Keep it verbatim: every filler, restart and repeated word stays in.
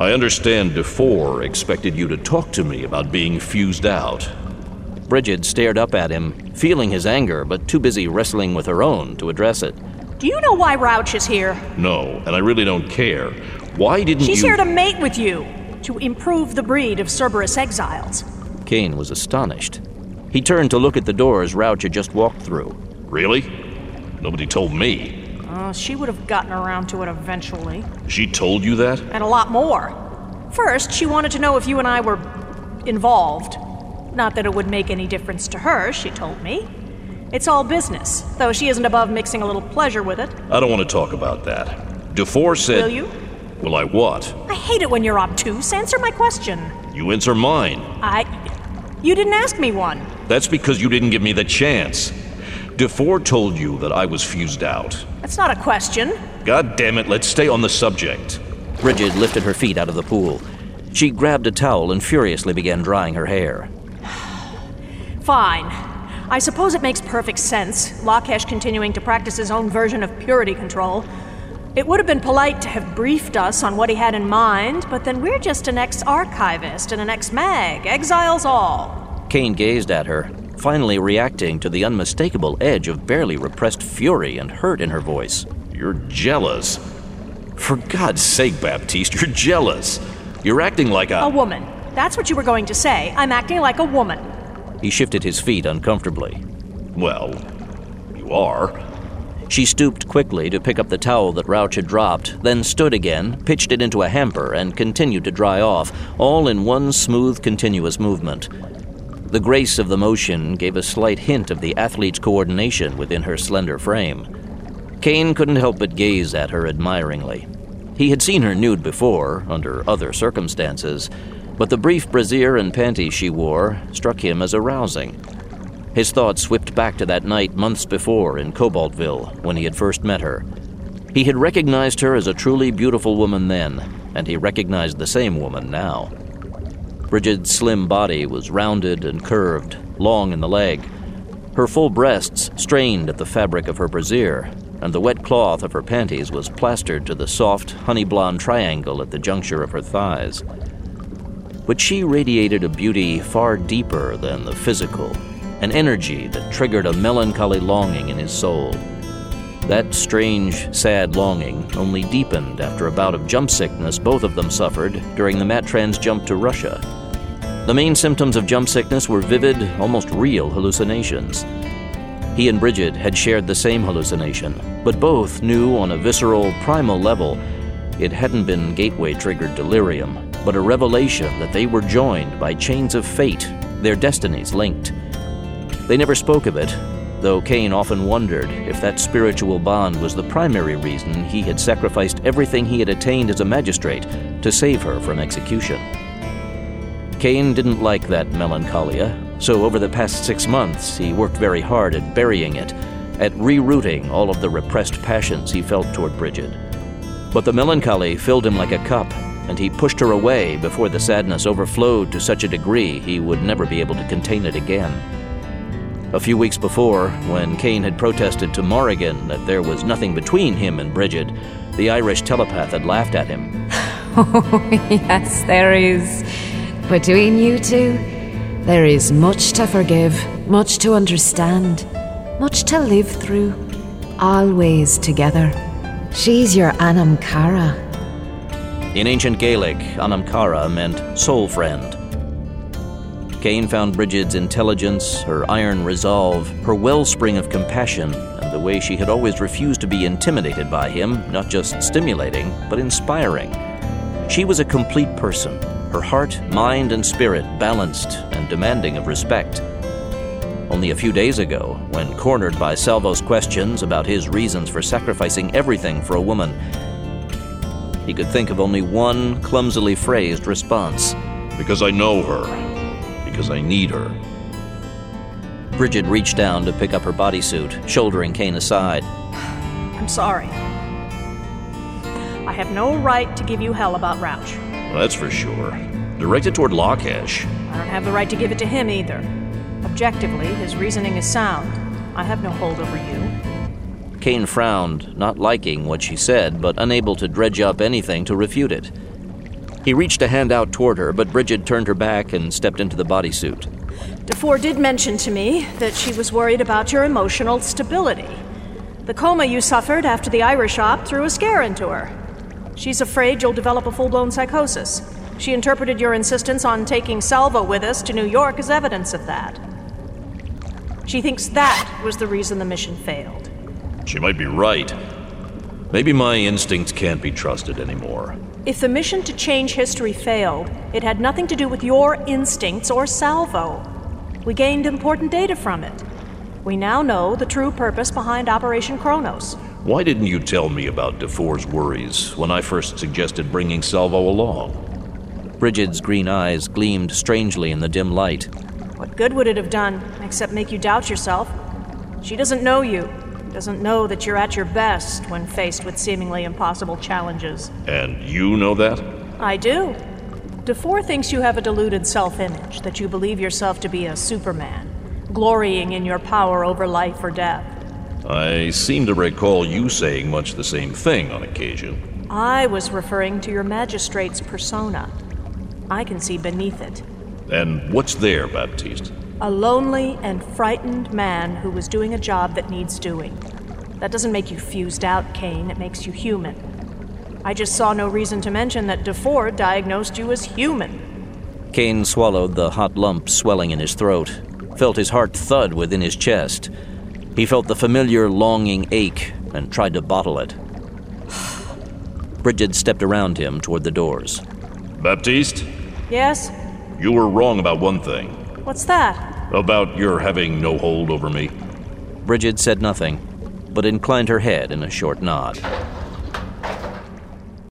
I understand DeFore expected you to talk to me about being fused out. Bridget stared up at him, feeling his anger, but too busy wrestling with her own to address it. Do you know why Rauch is here? No, and I really don't care. Why didn't She's you... here to mate with you, to improve the breed of Cerberus exiles. Kane was astonished. He turned to look at the doors Rauch had just walked through. Really? Nobody told me. Uh, she would have gotten around to it eventually. She told you that? And a lot more. First, she wanted to know if you and I were involved. Not that it would make any difference to her, she told me. It's all business, though she isn't above mixing a little pleasure with it. I don't want to talk about that. DeFore said... Will you? Will I what? I hate it when you're obtuse. Answer my question. You answer mine. I... You didn't ask me one. That's because you didn't give me the chance. DeFore told you that I was fused out. That's not a question. God damn it, let's stay on the subject. Bridget lifted her feet out of the pool. She grabbed a towel and furiously began drying her hair. Fine. I suppose it makes perfect sense, Lakesh continuing to practice his own version of purity control. It would have been polite to have briefed us on what he had in mind, but then we're just an ex-archivist and an ex-mag, exiles all. Kane gazed at her, finally reacting to the unmistakable edge of barely repressed fury and hurt in her voice. You're jealous. For God's sake, Baptiste, you're jealous. You're acting like a... A woman. That's what you were going to say. I'm acting like a woman. He shifted his feet uncomfortably. Well, you are. She stooped quickly to pick up the towel that Rauch had dropped, then stood again, pitched it into a hamper, and continued to dry off, all in one smooth, continuous movement. The grace of the motion gave a slight hint of the athlete's coordination within her slender frame. Kane couldn't help but gaze at her admiringly. He had seen her nude before, under other circumstances, but the brief brassiere and panties she wore struck him as arousing. His thoughts whipped back to that night months before in Cobaltville when he had first met her. He had recognized her as a truly beautiful woman then, and he recognized the same woman now. Bridget's slim body was rounded and curved, long in the leg. Her full breasts strained at the fabric of her brassiere, and the wet cloth of her panties was plastered to the soft, honey-blonde triangle at the juncture of her thighs. But she radiated a beauty far deeper than the physical, an energy that triggered a melancholy longing in his soul. That strange, sad longing only deepened after a bout of jump sickness both of them suffered during the Matrans jump to Russia. The main symptoms of jump sickness were vivid, almost real hallucinations. He and Bridget had shared the same hallucination, but both knew on a visceral, primal level it hadn't been gateway-triggered delirium, but a revelation that they were joined by chains of fate, their destinies linked. They never spoke of it, though Kane often wondered if that spiritual bond was the primary reason he had sacrificed everything he had attained as a magistrate to save her from execution. Kane didn't like that melancholia, so over the past six months he worked very hard at burying it, at rerouting all of the repressed passions he felt toward Bridget. But the melancholy filled him like a cup, and he pushed her away before the sadness overflowed to such a degree he would never be able to contain it again. A few weeks before, when Kane had protested to Morrigan that there was nothing between him and Bridget, the Irish telepath had laughed at him. Oh, yes, there is. Between you two, there is much to forgive, much to understand, much to live through, always together. She's your Anam Cara. In ancient Gaelic, Anam Cara meant soul friend. Kane found Bridget's intelligence, her iron resolve, her wellspring of compassion, and the way she had always refused to be intimidated by him, not just stimulating, but inspiring. She was a complete person, her heart, mind, and spirit balanced and demanding of respect. Only a few days ago, when cornered by Salvo's questions about his reasons for sacrificing everything for a woman, he could think of only one clumsily phrased response. Because I know her. Because I need her. Bridget reached down to pick up her bodysuit, shouldering Kane aside. I'm sorry. I have no right to give you hell about Rauch. Well, that's for sure. Directed toward Lakesh. I don't have the right to give it to him either. Objectively, his reasoning is sound. I have no hold over you. Kane frowned, not liking what she said, but unable to dredge up anything to refute it. He reached a hand out toward her, but Bridget turned her back and stepped into the bodysuit. DeFore did mention to me that she was worried about your emotional stability. The coma you suffered after the Irish op threw a scare into her. She's afraid you'll develop a full-blown psychosis. She interpreted your insistence on taking Salvo with us to New York as evidence of that. She thinks that was the reason the mission failed. She might be right. Maybe my instincts can't be trusted anymore. If the mission to change history failed, it had nothing to do with your instincts or Salvo. We gained important data from it. We now know the true purpose behind Operation Kronos. Why didn't you tell me about DeFore's worries when I first suggested bringing Salvo along? Bridget's green eyes gleamed strangely in the dim light. What good would it have done, except make you doubt yourself? She doesn't know you. Doesn't know that you're at your best when faced with seemingly impossible challenges. And you know that? I do. DeFore thinks you have a deluded self-image, that you believe yourself to be a Superman, glorying in your power over life or death. I seem to recall you saying much the same thing on occasion. I was referring to your magistrate's persona. I can see beneath it. And what's there, Baptiste? A lonely and frightened man who was doing a job that needs doing. That doesn't make you fused out, Kane. It makes you human. I just saw no reason to mention that DeFore diagnosed you as human. Kane swallowed the hot lump swelling in his throat, felt his heart thud within his chest. He felt the familiar longing ache and tried to bottle it. Bridget stepped around him toward the doors. Baptiste? Yes? You were wrong about one thing. What's that? About your having no hold over me. Bridget said nothing, but inclined her head in a short nod.